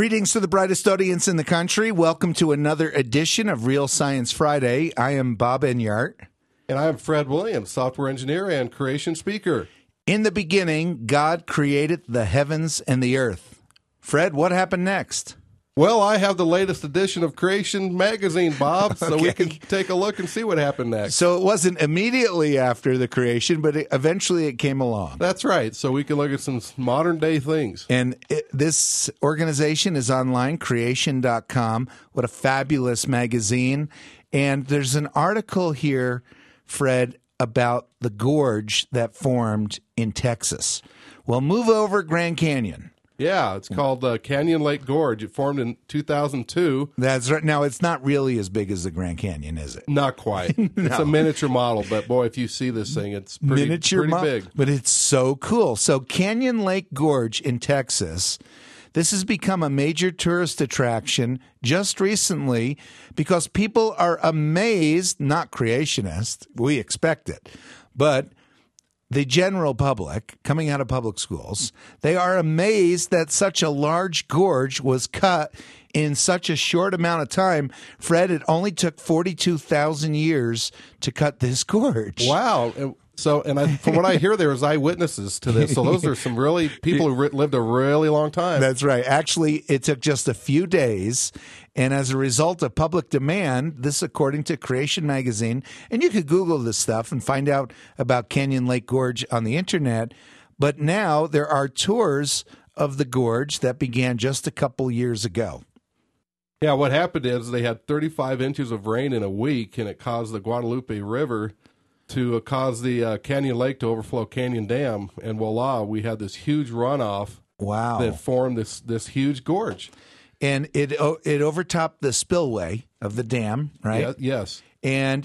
Greetings to the brightest audience in the country. Welcome to another edition of Real Science Friday. I am Bob Enyart. And I am Fred Williams, software engineer and creation speaker. In the beginning, God created the heavens and the earth. Fred, what happened next? Well, I have the latest edition of Creation Magazine, Bob, so we can take a look and see what happened next. So it wasn't immediately after the creation, but eventually it came along. That's right, so we can look at some modern-day things. And this organization is online, creation.com. What a fabulous magazine. And there's an article here, Fred, about the gorge that formed in Texas. Well, move over Grand Canyon. Yeah, it's called Canyon Lake Gorge. It formed in 2002. That's right. Now, it's not really as big as the Grand Canyon, is it? Not quite. No. It's a miniature model, but boy, if you see this thing, it's pretty big. But it's so cool. So Canyon Lake Gorge in Texas, this has become a major tourist attraction just recently because people are amazed, not creationists, we expect it, but the general public, coming out of public schools, they are amazed that such a large gorge was cut in such a short amount of time. Fred, it only took 42,000 years to cut this gorge. Wow. So, from what I hear, there was eyewitnesses to this. So those are some really people who lived a really long time. That's right. Actually, it took just a few days. And as a result of public demand, this according to Creation Magazine, and you could Google this stuff and find out about Canyon Lake Gorge on the internet. But now there are tours of the gorge that began just a couple years ago. Yeah, what happened is they had 35 inches of rain in a week, and it caused the Guadalupe River to cause the Canyon Lake to overflow Canyon Dam, and voila, we had this huge runoff. Wow! That formed this huge gorge, and it overtopped the spillway of the dam, right? Yeah, yes. And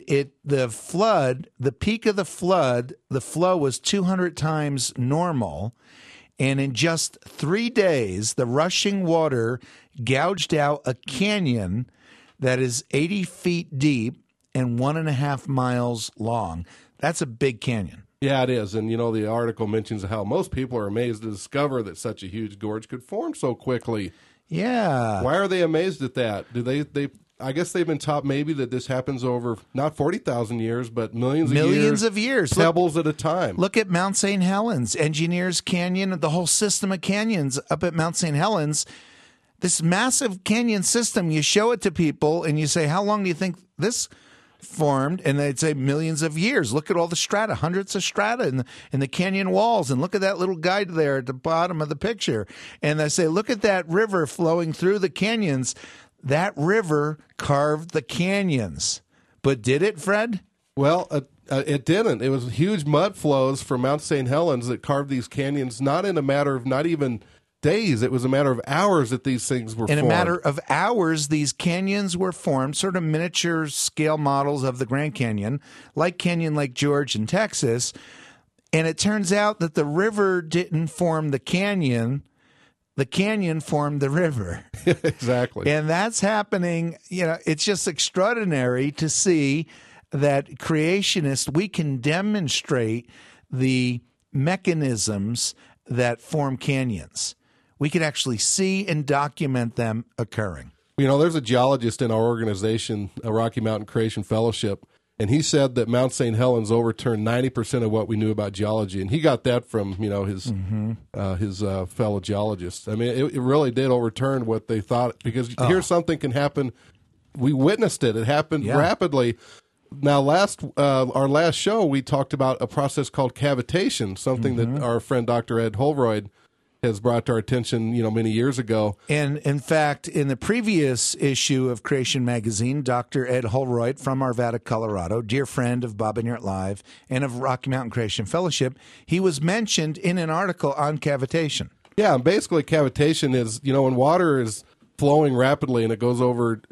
the peak of the flow was 200 times normal, and in just 3 days, the rushing water gouged out a canyon that is 80 feet deep and 1.5 miles long. That's a big canyon. Yeah, it is. And, the article mentions how most people are amazed to discover that such a huge gorge could form so quickly. Yeah. Why are they amazed at that? Do they I guess they've been taught maybe that this happens over not 40,000 years, but millions of years. Pebbles at a time. Look at Mount St. Helens, Engineers Canyon, the whole system of canyons up at Mount St. Helens. This massive canyon system, you show it to people and you say, how long do you think this formed? And they'd say millions of years. Look at all the strata, hundreds of strata in the canyon walls, and look at that little guide there at the bottom of the picture. And they say, look at that river flowing through the canyons. That river carved the canyons. But did it, Fred? Well, it didn't. It was huge mud flows from Mount St. Helens that carved these canyons, not in a matter of not even days. It was a matter of hours that these things were formed. In a matter of hours, these canyons were formed, sort of miniature scale models of the Grand Canyon, like Canyon Lake Gorge in Texas. And it turns out that the river didn't form the canyon. The canyon formed the river. Exactly. And that's happening. It's just extraordinary to see that creationists, we can demonstrate the mechanisms that form canyons. We can actually see and document them occurring. There's a geologist in our organization, a Rocky Mountain Creation Fellowship, and he said that Mount St. Helens overturned 90% of what we knew about geology, and he got that from his fellow geologists. I mean, it really did overturn what they thought, because here's something can happen. We witnessed it. It happened rapidly. Now, our last show, we talked about a process called cavitation, something that our friend Dr. Ed Holroyd has brought to our attention, many years ago. And in fact, in the previous issue of Creation Magazine, Dr. Ed Holroyd from Arvada, Colorado, dear friend of Bob Enyart Live and of Rocky Mountain Creation Fellowship, he was mentioned in an article on cavitation. Yeah, and basically cavitation is, when water is flowing rapidly and it goes over,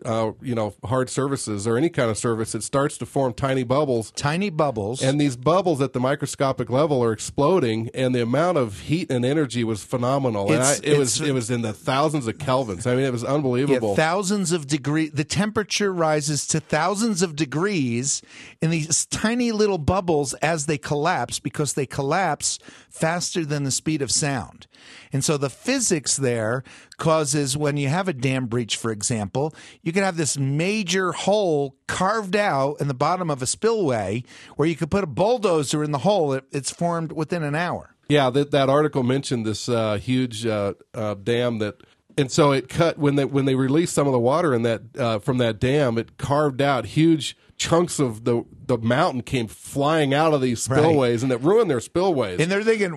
hard surfaces or any kind of surface, it starts to form tiny bubbles. Tiny bubbles. And these bubbles at the microscopic level are exploding, and the amount of heat and energy was phenomenal. It was in the thousands of kelvins. I mean, it was unbelievable. Yeah, thousands of degrees. The temperature rises to thousands of degrees in these tiny little bubbles as they collapse, because they collapse faster than the speed of sound. And so the physics there causes, when you have a dam breach, for example, you can have this major hole carved out in the bottom of a spillway where you could put a bulldozer in the hole. It's formed within an hour. Yeah, that article mentioned this huge dam that, and so it cut when they released some of the water in that from that dam, it carved out huge chunks of the mountain came flying out of these spillways, right. And it ruined their spillways. And they're thinking,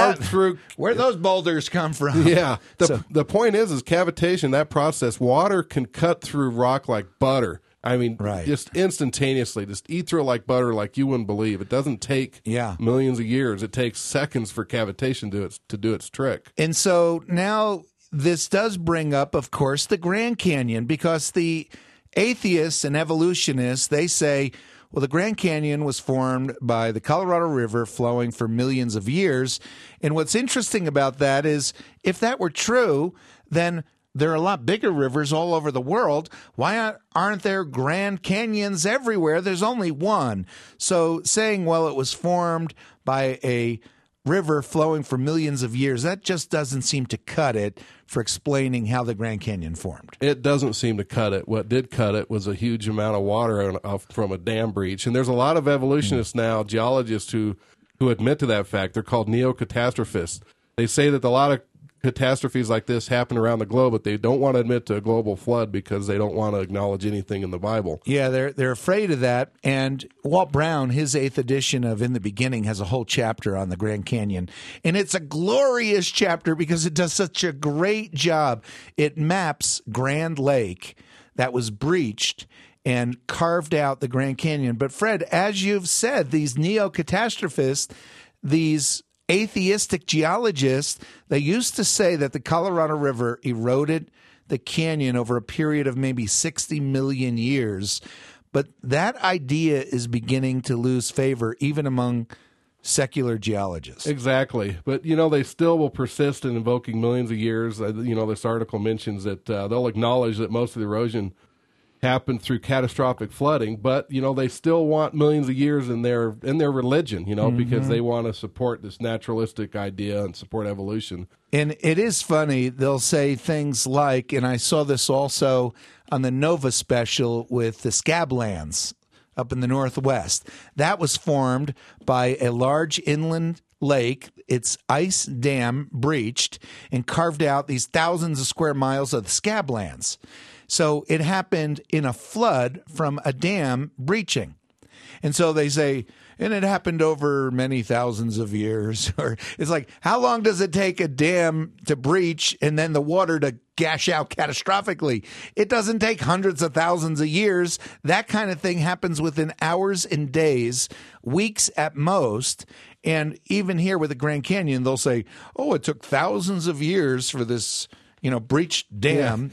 where those boulders come from? Yeah. The point is cavitation, that process, water can cut through rock like butter. I mean, right. Just instantaneously, just eat through it like butter, like you wouldn't believe. It doesn't take millions of years. It takes seconds for cavitation to do its trick. And so now this does bring up, of course, the Grand Canyon, because the atheists and evolutionists, they say, well, the Grand Canyon was formed by the Colorado River flowing for millions of years. And what's interesting about that is, if that were true, then there are a lot bigger rivers all over the world. Why aren't there Grand Canyons everywhere? There's only one. So saying, well, it was formed by a river flowing for millions of years, that just doesn't seem to cut it for explaining how the Grand Canyon formed. It doesn't seem to cut it. What did cut it was a huge amount of water from a dam breach. And there's a lot of evolutionists now, geologists, who admit to that fact. They're called neo-catastrophists. They say that a lot of catastrophes like this happen around the globe, but they don't want to admit to a global flood because they don't want to acknowledge anything in the Bible. Yeah, they're afraid of that. And Walt Brown, his 8th edition of In the Beginning, has a whole chapter on the Grand Canyon. And it's a glorious chapter because it does such a great job. It maps Grand Lake that was breached and carved out the Grand Canyon. But Fred, as you've said, these neo-catastrophists, these atheistic geologists, they used to say that the Colorado River eroded the canyon over a period of maybe 60 million years. But that idea is beginning to lose favor even among secular geologists. Exactly. But, they still will persist in invoking millions of years. This article mentions that they'll acknowledge that most of the erosion happened through catastrophic flooding, but they still want millions of years in their religion, because they want to support this naturalistic idea and support evolution. And it is funny, they'll say things like, and I saw this also on the Nova special with the Scablands up in the Northwest, that was formed by a large inland lake, its ice dam breached and carved out these thousands of square miles of the Scablands. So it happened in a flood from a dam breaching. And so they say, and it happened over many thousands of years. Or it's like, how long does it take a dam to breach and then the water to gash out catastrophically? It doesn't take hundreds of thousands of years. That kind of thing happens within hours and days, weeks at most. And even here with the Grand Canyon, they'll say, oh, it took thousands of years for this breached dam.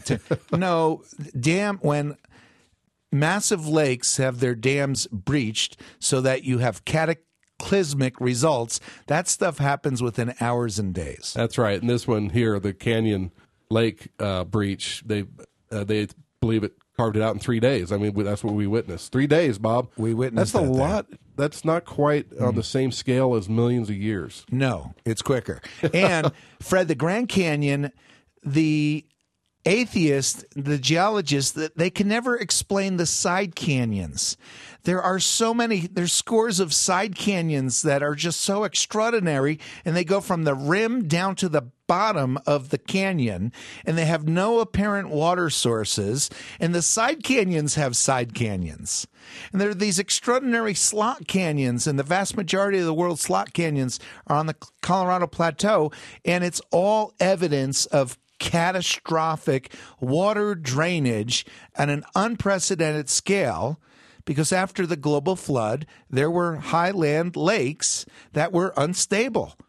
Yeah. When massive lakes have their dams breached so that you have cataclysmic results, that stuff happens within hours and days. That's right. And this one here, the Canyon Lake breach, they believe it carved it out in 3 days. I mean, that's what we witnessed. 3 days, Bob. We witnessed That's a lot. That's not quite on the same scale as millions of years. No, it's quicker. And, Fred, the Grand Canyon, the atheists, the geologists, they can never explain the side canyons. There are so many, there's scores of side canyons that are just so extraordinary, and they go from the rim down to the bottom of the canyon, and they have no apparent water sources, and the side canyons have side canyons. And there are these extraordinary slot canyons, and the vast majority of the world's slot canyons are on the Colorado Plateau, and it's all evidence of catastrophic water drainage at an unprecedented scale, because after the global flood, there were highland lakes that were unstable.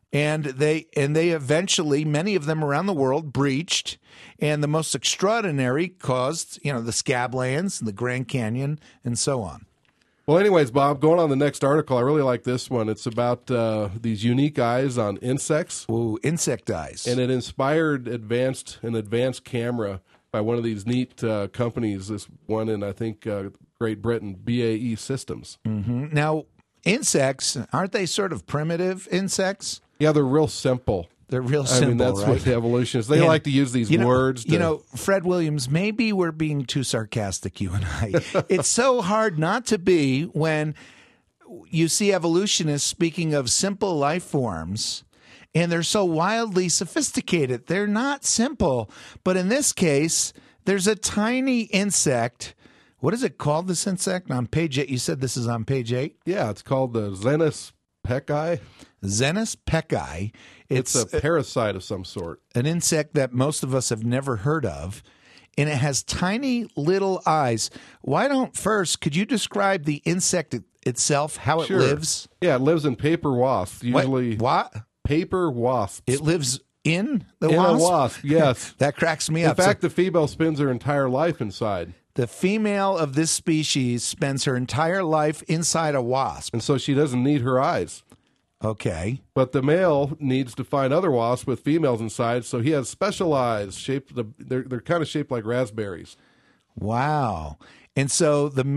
And they eventually, many of them around the world, breached, and the most extraordinary caused, the Scablands and the Grand Canyon and so on. Well, anyways, Bob, going on the next article, I really like this one. It's about these unique eyes on insects. Ooh, insect eyes. And it inspired an advanced camera by one of these neat companies, this one in, I think, Great Britain, BAE Systems. Mm-hmm. Now, insects, aren't they sort of primitive insects? Yeah, they're real simple. They're real simple, that's right? what the evolution is. They like to use these words. Fred Williams, maybe we're being too sarcastic, you and I. It's so hard not to be when you see evolutionists speaking of simple life forms, and they're so wildly sophisticated. They're not simple. But in this case, there's a tiny insect. What is it called, this insect? On page 8, you said this is on page 8? Yeah, it's called the Xenus pecci. Xenus pecci. It's a parasite of some sort. An insect that most of us have never heard of, and it has tiny little eyes. Could you describe the insect itself, how it lives? Yeah, it lives in paper wasps. Usually, what? Paper wasps. It lives in the in wasp? a wasp, yes. That cracks me up. In fact, the female spends her entire life inside. The female of this species spends her entire life inside a wasp. And so she doesn't need her eyes. Okay. But the male needs to find other wasps with females inside, so he has special eyes. They're kind of shaped like raspberries. Wow. And so the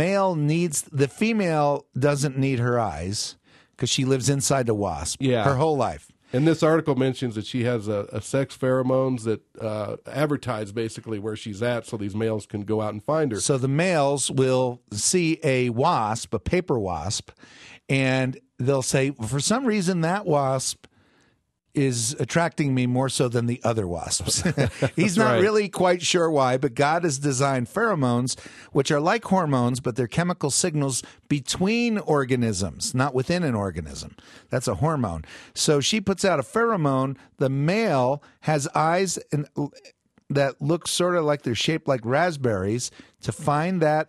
female doesn't need her eyes because she lives inside the wasp her whole life. And this article mentions that she has a sex pheromones that advertise basically where she's at so these males can go out and find her. So the males will see a wasp, a paper wasp, and they'll say, for some reason, that wasp is attracting me more so than the other wasps. He's not really quite sure why, but God has designed pheromones, which are like hormones, but they're chemical signals between organisms, not within an organism. That's a hormone. So she puts out a pheromone. The male has eyes that look sort of like they're shaped like raspberries to find that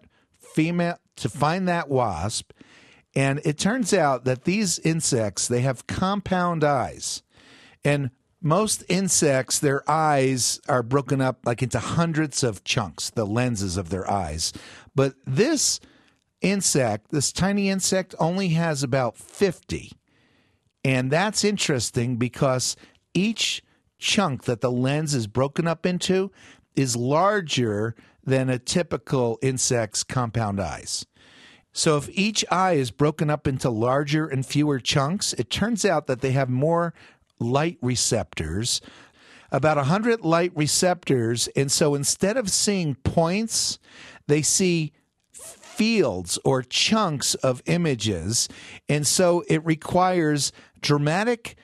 wasp. And it turns out that these insects, they have compound eyes. And most insects, their eyes are broken up like into hundreds of chunks, the lenses of their eyes. But this tiny insect, only has about 50. And that's interesting because each chunk that the lens is broken up into is larger than a typical insect's compound eyes. So if each eye is broken up into larger and fewer chunks, it turns out that they have more light receptors, about 100 light receptors. And so instead of seeing points, they see fields or chunks of images. And so it requires dramatic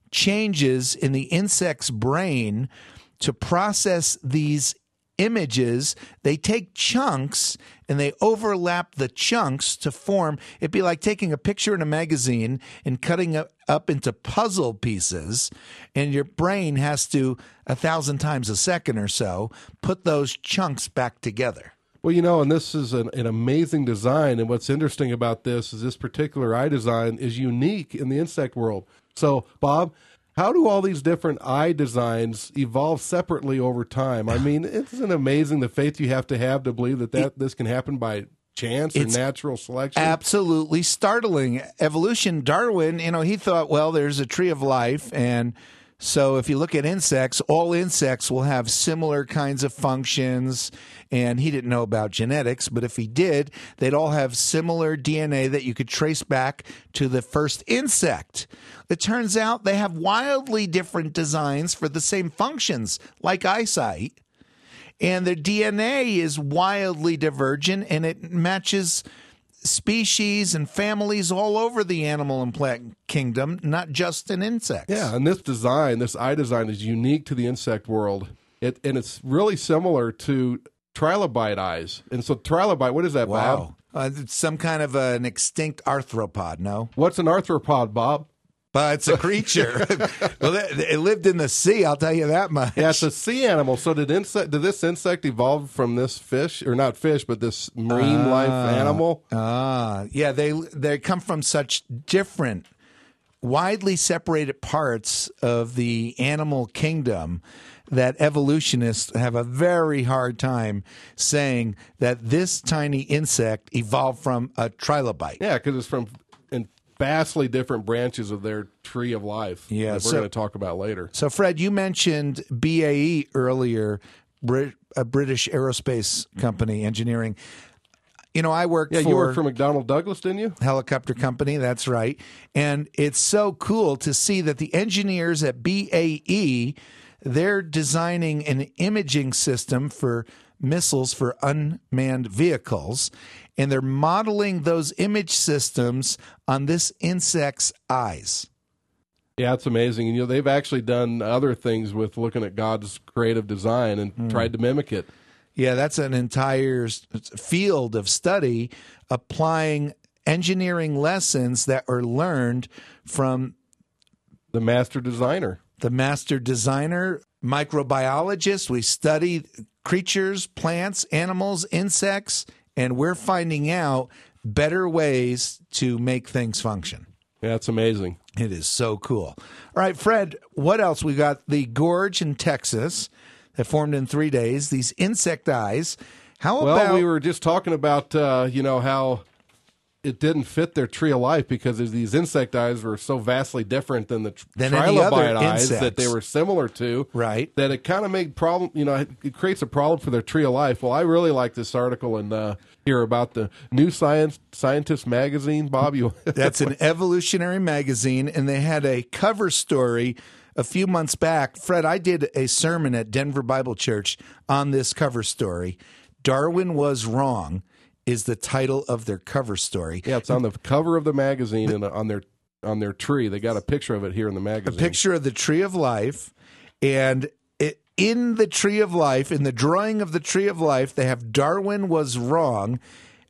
changes in the insect's brain to process these images. They take chunks and they overlap the chunks to form. It'd be like taking a picture in a magazine and cutting it up into puzzle pieces, and your brain has to 1,000 times a second or so put those chunks back together. Well, and this is an amazing design, and what's interesting about this is this particular eye design is unique in the insect world. So, Bob, how do all these different eye designs evolve separately over time? I mean, isn't amazing the faith you have to believe that this can happen by chance or natural selection? Absolutely startling. Evolution, Darwin, he thought, well, there's a tree of life, and so if you look at insects, all insects will have similar kinds of functions, and he didn't know about genetics, but if he did, they'd all have similar DNA that you could trace back to the first insect. It turns out they have wildly different designs for the same functions, like eyesight, and their DNA is wildly divergent, and it matches species and families all over the animal and plant kingdom, not just in insects. Yeah, and this eye design is unique to the insect world. And it's really similar to trilobite eyes. And so trilobite, what is that, Bob? It's some kind of an extinct arthropod, no? What's an arthropod, Bob? It's a creature. Well, it lived in the sea, I'll tell you that much. Yeah, it's a sea animal. So did this insect evolve from this fish, or not fish, but this marine life animal? Yeah, they come from such different widely separated parts of the animal kingdom that evolutionists have a very hard time saying that this tiny insect evolved from a trilobite. Yeah, because it's from vastly different branches of their tree of life that we're going to talk about later. So, Fred, you mentioned BAE earlier, a British aerospace company, engineering. You know, I worked for... you worked for McDonnell Douglas, didn't you? Helicopter company, that's right. And it's so cool to see that the engineers at BAE, they're designing an imaging system for missiles for unmanned vehicles, and they're modeling those image systems on this insect's eyes. Yeah, it's amazing. And, you know, they've actually done other things with looking at God's creative design and tried to mimic it. Yeah, that's an entire field of study applying engineering lessons that are learned from the master designer. The master designer, microbiologist. We study creatures, plants, animals, insects, and we're finding out better ways to make things function. Yeah, it's amazing. It is so cool. All right, Fred, what else? We got the gorge in Texas that formed in 3 days, these insect eyes. Well, we were just talking about, how it didn't fit their tree of life because these insect eyes were so vastly different than the trilobite eyes that they were similar to. Right. That it kind of made problem, it creates a problem for their tree of life. Well, I really like this article and here about the New Scientist magazine. Bob, That's an evolutionary magazine, and they had a cover story a few months back. Fred, I did a sermon at Denver Bible Church on this cover story. Darwin Was Wrong is the title of their cover story. Yeah, it's on the cover of the magazine and on their tree. They got a picture of it here in the magazine. A picture of the tree of life, and in the tree of life, in the drawing of the tree of life, they have Darwin was wrong,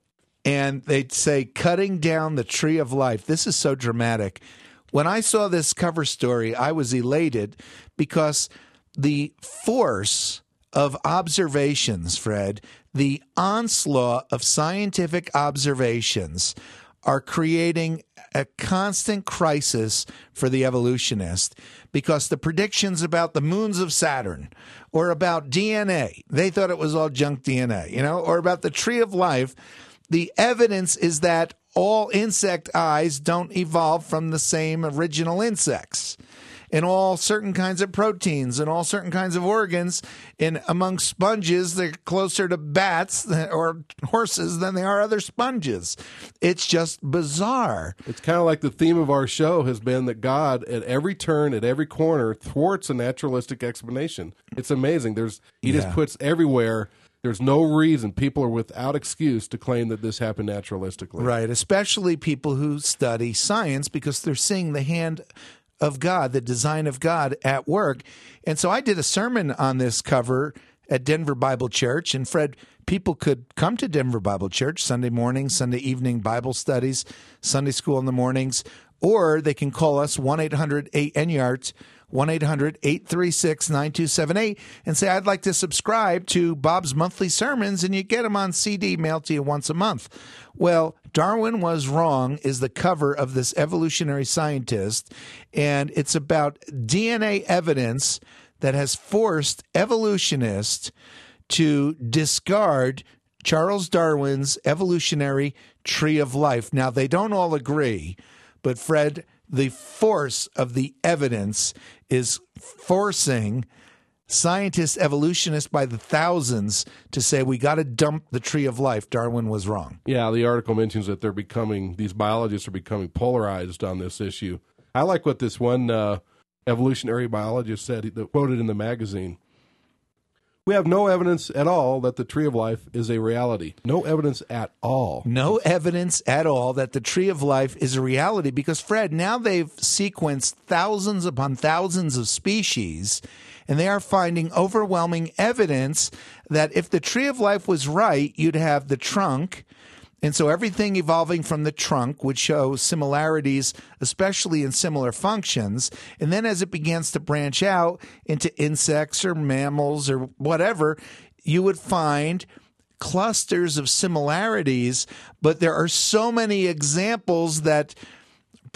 and they say cutting down the tree of life. This is so dramatic. When I saw this cover story, I was elated because the force of observations, Fred, the onslaught of scientific observations are creating a constant crisis for the evolutionist because the predictions about the moons of Saturn or about DNA, they thought it was all junk DNA, or about the tree of life, the evidence is that all insect eyes don't evolve from the same original insects. And all certain kinds of proteins and all certain kinds of organs among sponges, they're closer to bats or horses than they are other sponges. It's just bizarre. It's kind of like the theme of our show has been that God, at every turn, at every corner, thwarts a naturalistic explanation. It's amazing. He just puts everywhere. There's no reason. People are without excuse to claim that this happened naturalistically. Right, especially people who study science because they're seeing the hand of God, the design of God at work. And so I did a sermon on this cover at Denver Bible Church. And Fred, people could come to Denver Bible Church Sunday morning, Sunday evening Bible studies, Sunday school in the mornings, or they can call us 1-800-8-NYARDS, 1-800-836-9278, and say, I'd like to subscribe to Bob's monthly sermons, and you get them on CD mailed to you once a month. Well, Darwin Was Wrong is the cover of this evolutionary scientist, and it's about DNA evidence that has forced evolutionists to discard Charles Darwin's evolutionary tree of life. Now, they don't all agree, but Fred, the force of the evidence is forcing scientists, evolutionists by the thousands to say, we got to dump the tree of life. Darwin was wrong. Yeah, the article mentions that these biologists are becoming polarized on this issue. I like what this one evolutionary biologist said, quoted in the magazine. We have no evidence at all that the tree of life is a reality. No evidence at all. No evidence at all that the tree of life is a reality because, Fred, now they've sequenced thousands upon thousands of species, and they are finding overwhelming evidence that if the tree of life was right, you'd have the trunk. And so everything evolving from the trunk would show similarities, especially in similar functions. And then as it begins to branch out into insects or mammals or whatever, you would find clusters of similarities. But there are so many examples that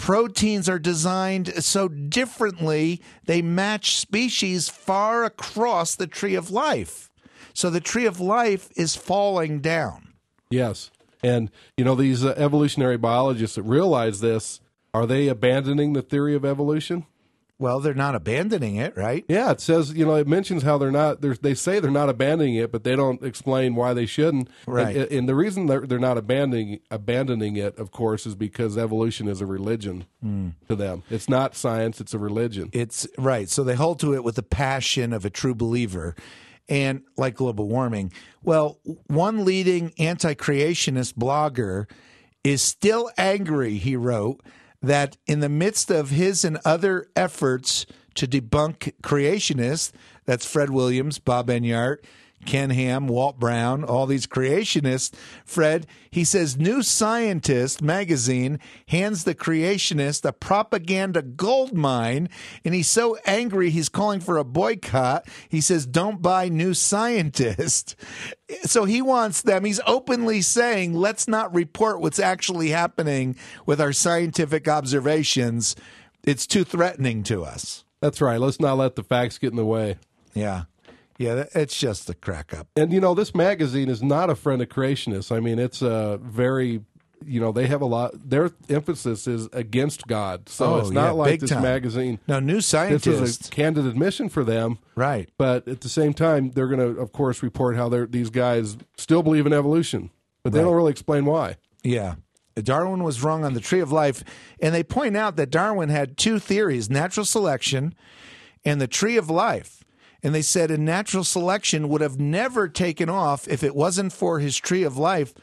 proteins are designed so differently, they match species far across the tree of life. So the tree of life is falling down. Yes. And, these evolutionary biologists that realize this, are they abandoning the theory of evolution? Well, they're not abandoning it, right? Yeah, it says, it mentions how they say they're not abandoning it, but they don't explain why they shouldn't. Right. And the reason they're not abandoning it, of course, is because evolution is a religion to them. It's not science, it's a religion. It's right. So they hold to it with the passion of a true believer. And like global warming, well, one leading anti-creationist blogger is still angry, he wrote, that in the midst of his and other efforts to debunk creationists, that's Fred Williams, Bob Enyart, Ken Ham, Walt Brown, all these creationists, Fred, he says New Scientist magazine hands the creationist a propaganda gold mine, and he's so angry he's calling for a boycott. He says, don't buy New Scientist. So he wants them, he's openly saying, let's not report what's actually happening with our scientific observations. It's too threatening to us. That's right. Let's not let the facts get in the way. Yeah. Yeah, it's just a crack up. And, this magazine is not a friend of creationists. I mean, it's a very, they have a lot, their emphasis is against God. So it's not like this magazine. No, New Scientist. This is a candid admission for them. Right. But at the same time, they're going to, of course, report how these guys still believe in evolution. But they don't really explain why. Yeah. Darwin was wrong on the tree of life. And they point out that Darwin had two theories, natural selection and the tree of life. And they said a natural selection would have never taken off if it wasn't for his tree of life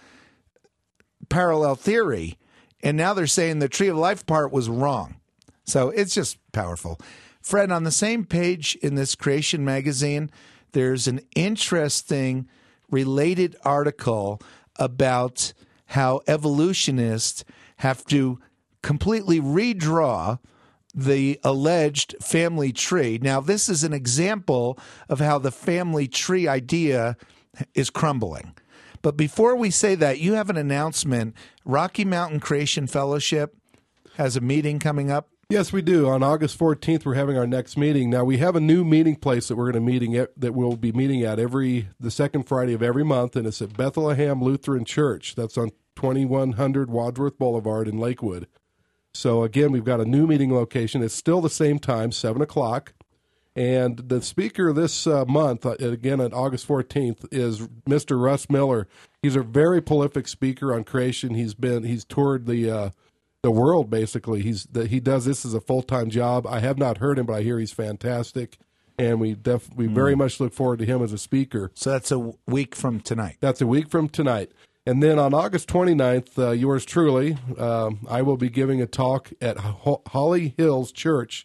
parallel theory. And now they're saying the tree of life part was wrong. So it's just powerful. Fred, on the same page in this Creation magazine, there's an interesting related article about how evolutionists have to completely redraw the alleged family tree. Now, this is an example of how the family tree idea is crumbling. But before we say that, you have an announcement. Rocky Mountain Creation Fellowship has a meeting coming up. Yes, we do. On August 14th, we're having our next meeting. Now, we have a new meeting place that we're going to that we'll be meeting at the second Friday of every month, and it's at Bethlehem Lutheran Church. That's on 2100 Wadsworth Boulevard in Lakewood. So, again, we've got a new meeting location. It's still the same time, 7 o'clock. And the speaker this month, again on August 14th, is Mr. Russ Miller. He's a very prolific speaker on creation. He's toured the world, basically. He does this as a full-time job. I have not heard him, but I hear he's fantastic. And we very much look forward to him as a speaker. So that's a week from tonight. That's a week from tonight. And then on August 29th, yours truly, I will be giving a talk at Holly Hills Church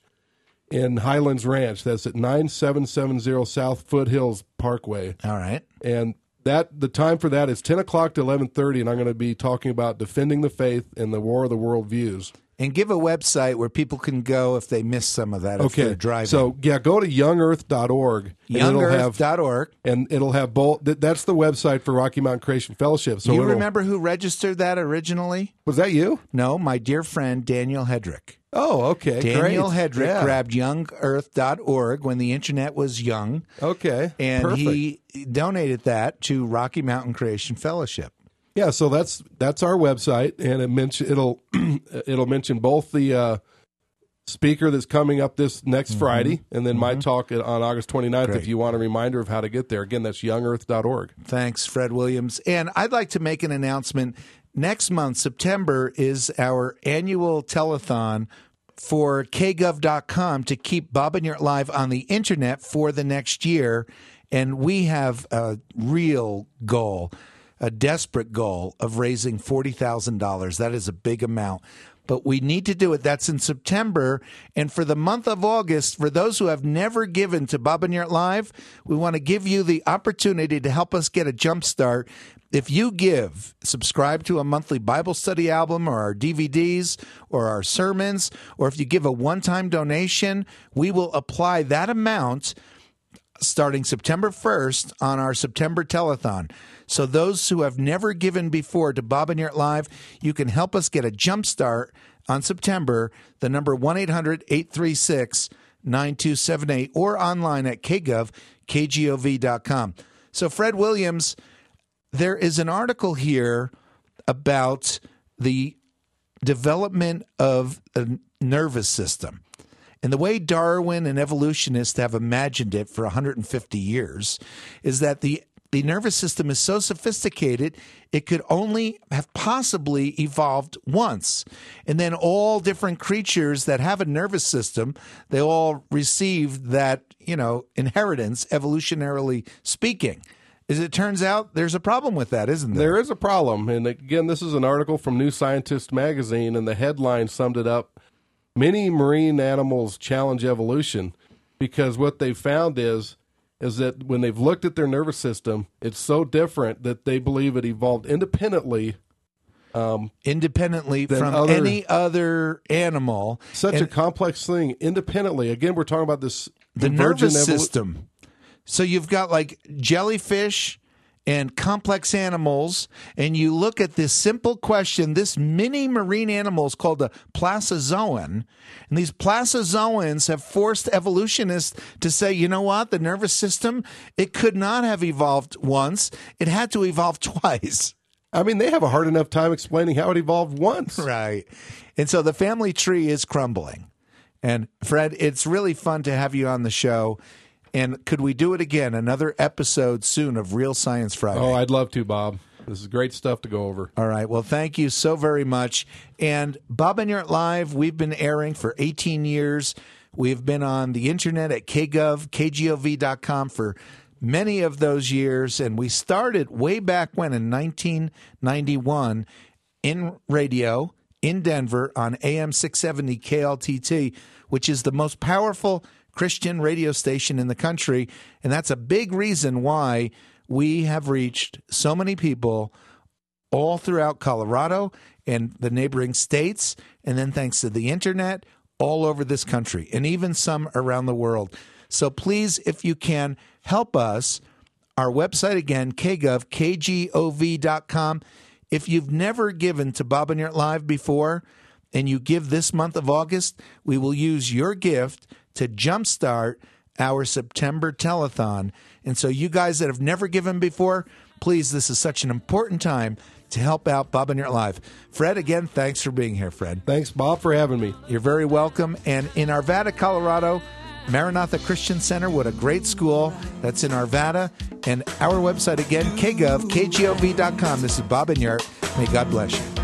in Highlands Ranch. That's at 9770 South Foothills Parkway. All right. And the time for that is 10 o'clock to 11:30, and I'm going to be talking about defending the faith and the War of the World Views. And give a website where people can go if they miss some of that, if they're driving. So, yeah, go to youngearth.org. Youngearth.org. And it'll have both. That's the website for Rocky Mountain Creation Fellowship. So you remember who registered that originally? Was that you? No, my dear friend Daniel Hedrick. Oh, okay. Daniel Great. Hedrick grabbed youngearth.org when the internet was young. Okay. And perfect. He donated that to Rocky Mountain Creation Fellowship. Yeah, so that's our website, and it'll mention both the speaker that's coming up this next Friday, and then my talk on August 29th. Great. If you want a reminder of how to get there, again, that's youngearth.org. Thanks, Fred Williams. And I'd like to make an announcement. Next month, September, is our annual telethon for kgov.com to keep Bob and Yurt Live on the internet for the next year, and we have a real goal. A desperate goal of raising $40,000. That is a big amount. But we need to do it. That's in September. And for the month of August, for those who have never given to Bob and Yurt Live, we want to give you the opportunity to help us get a jump start. If you subscribe to a monthly Bible study album or our DVDs or our sermons, or if you give a one-time donation, we will apply that amount starting September 1st on our September telethon. So those who have never given before to Bob and Yurt Live, you can help us get a jump start on September, the number 1-800-836-9278, or online at kgov.com. So, Fred Williams, there is an article here about the development of a nervous system. And the way Darwin and evolutionists have imagined it for 150 years is that the nervous system is so sophisticated, it could only have possibly evolved once. And then all different creatures that have a nervous system, they all received that, inheritance, evolutionarily speaking. As it turns out, there's a problem with that, isn't there? There is a problem. And again, this is an article from New Scientist magazine, and the headline summed it up. Many marine animals challenge evolution, because what they found is that when they've looked at their nervous system, it's so different that they believe it evolved independently from any other animal. Such a complex thing, independently. Again, we're talking about the nervous system. So you've got like jellyfish and complex animals, and you look at this simple question. This mini marine animal is called a placozoan, and these placozoans have forced evolutionists to say, you know what, the nervous system, it could not have evolved once. It had to evolve twice. I mean, they have a hard enough time explaining how it evolved once. Right. And so the family tree is crumbling. And Fred, it's really fun to have you on the show. And could we do it again, another episode soon of Real Science Friday? Oh, I'd love to, Bob. This is great stuff to go over. All right. Well, thank you so very much. And Bob Enyart Live, we've been airing for 18 years. We've been on the internet at kgov.com for many of those years. And we started way back when in 1991 in radio in Denver on AM 670 KLTT, which is the most powerful Christian radio station in the country, and that's a big reason why we have reached so many people all throughout Colorado and the neighboring states, and then thanks to the internet, all over this country, and even some around the world. So please, if you can, help us. Our website again, kgov.com. If you've never given to Bob Enyart Live before, and you give this month of August, we will use your gift to jumpstart our September telethon. And so you guys that have never given before, please, this is such an important time to help out Bob Enyart Live. Fred, again, thanks for being here, Fred. Thanks, Bob, for having me. You're very welcome. And in Arvada, Colorado, Maranatha Christian Center, what a great school. That's in Arvada. And our website again, kgov.com. This is Bob Enyart. May God bless you.